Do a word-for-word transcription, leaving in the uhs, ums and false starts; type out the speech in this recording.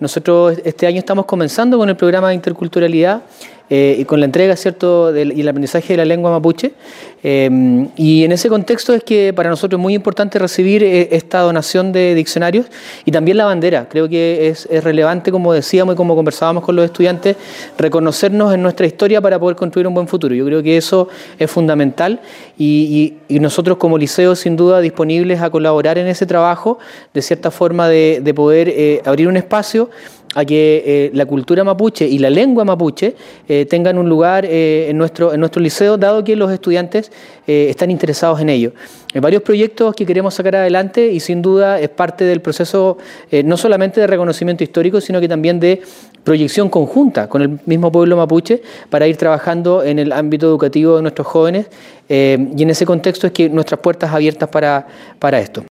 Nosotros este año estamos comenzando con el programa de interculturalidad eh, y con la entrega, ¿cierto?, del, y el aprendizaje de la lengua mapuche. Eh, y en ese contexto es que para nosotros es muy importante recibir eh, esta donación de diccionarios y también la bandera. Creo que es, es relevante, como decíamos y como conversábamos con los estudiantes, reconocernos en nuestra historia para poder construir un buen futuro. Yo creo que eso es fundamental y, y, y nosotros como liceo sin duda disponibles a colaborar en ese trabajo, de cierta forma de, de poder eh, abrir un espacio a que eh, la cultura mapuche y la lengua mapuche eh, tengan un lugar eh, en, nuestro, en nuestro liceo, dado que los estudiantes eh, están interesados en ello. Hay varios proyectos que queremos sacar adelante y sin duda es parte del proceso eh, no solamente de reconocimiento histórico, sino que también de proyección conjunta con el mismo pueblo mapuche para ir trabajando en el ámbito educativo de nuestros jóvenes eh, y en ese contexto es que nuestras puertas abiertas para, para esto.